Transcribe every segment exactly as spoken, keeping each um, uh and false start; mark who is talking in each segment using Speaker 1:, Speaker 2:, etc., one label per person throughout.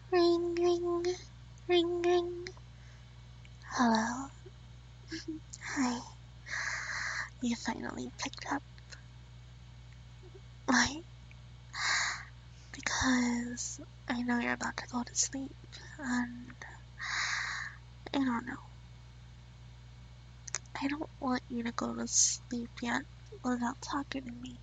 Speaker 1: Ring, ring, ring, ring. Hello. Hi. You finally picked up. Why? Because I know you're about to go to sleep, and I don't know. I don't want you to go to sleep yet without talking to me.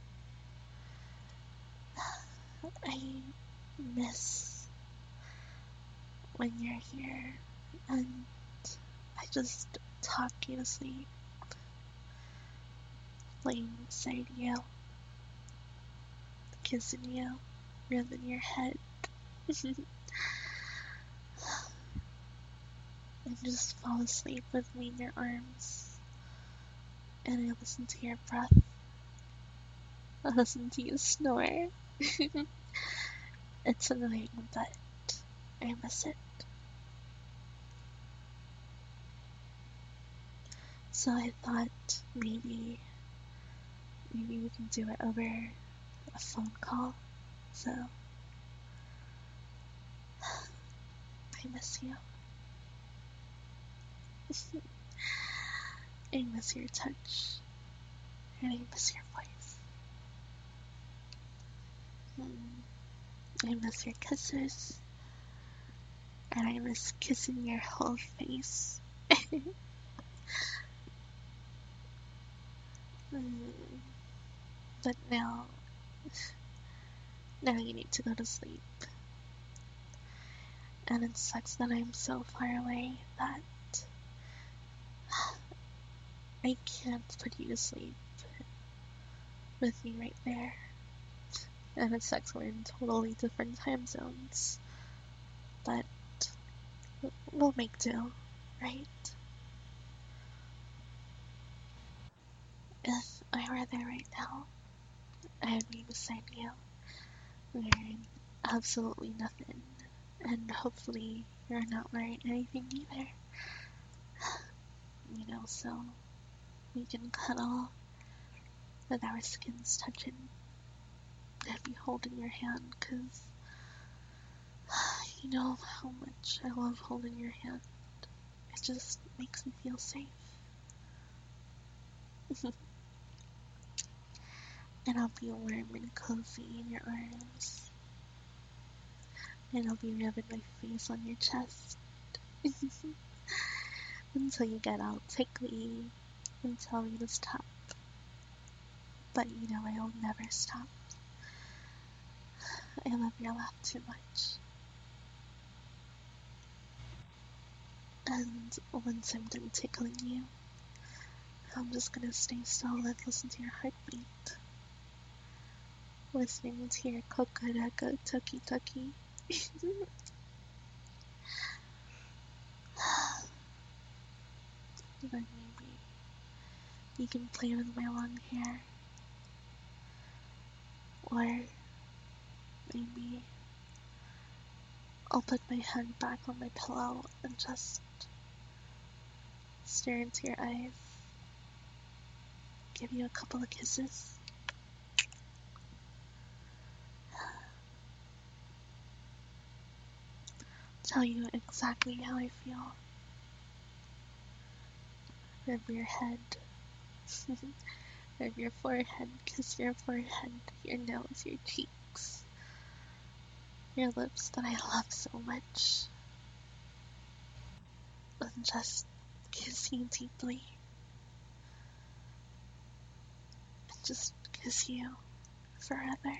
Speaker 1: I miss when you're here, and I just talk you to sleep, laying beside you, kissing you, rubbing your head, and just fall asleep with me in your arms, and I listen to your breath. I listen to you snore. It's annoying, but I miss it. So I thought maybe, maybe we can do it over a phone call. So I miss you. I miss your touch, and I miss your voice. Mm. I miss your kisses, and I miss kissing your whole face. Mm. But now, now you need to go to sleep. And it sucks that I'm so far away that I can't put you to sleep with me right there. And it sucks we're in totally different time zones. But we'll make do, right? If I were there right now, I'd be beside you, wearing absolutely nothing. And hopefully you're not wearing anything either. You know, so we can cuddle with our skins touching. I'd be holding your hand, cause you know how much I love holding your hand. It just makes me feel safe. And I'll be warm and cozy in your arms. And I'll be rubbing my face on your chest. Until you get all tickly and tell me to stop. But you know I will never stop. I love your laugh too much. And once I'm done tickling you, I'm just gonna stay still and listen to your heartbeat. Listening to your kokorako toki toki. Then maybe you can play with my long hair. Or maybe I'll put my head back on my pillow and just stare into your eyes. Give you a couple of kisses. Tell you exactly how I feel. Rub your head. Rub your forehead. Kiss your forehead, your nose, your cheeks. Your lips that I love so much. And just kiss you deeply. And just kiss you forever.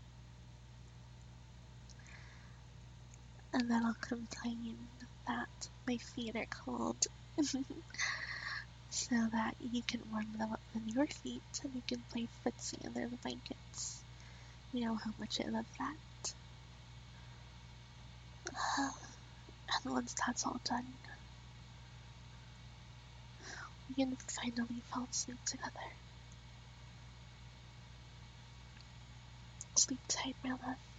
Speaker 1: And then I'll complain that my feet are cold. So that you can warm them up with your feet and you can play footsie under the blankets. You know how much I love that. And once that's all done, we can finally fall asleep together. Sleep tight, my love.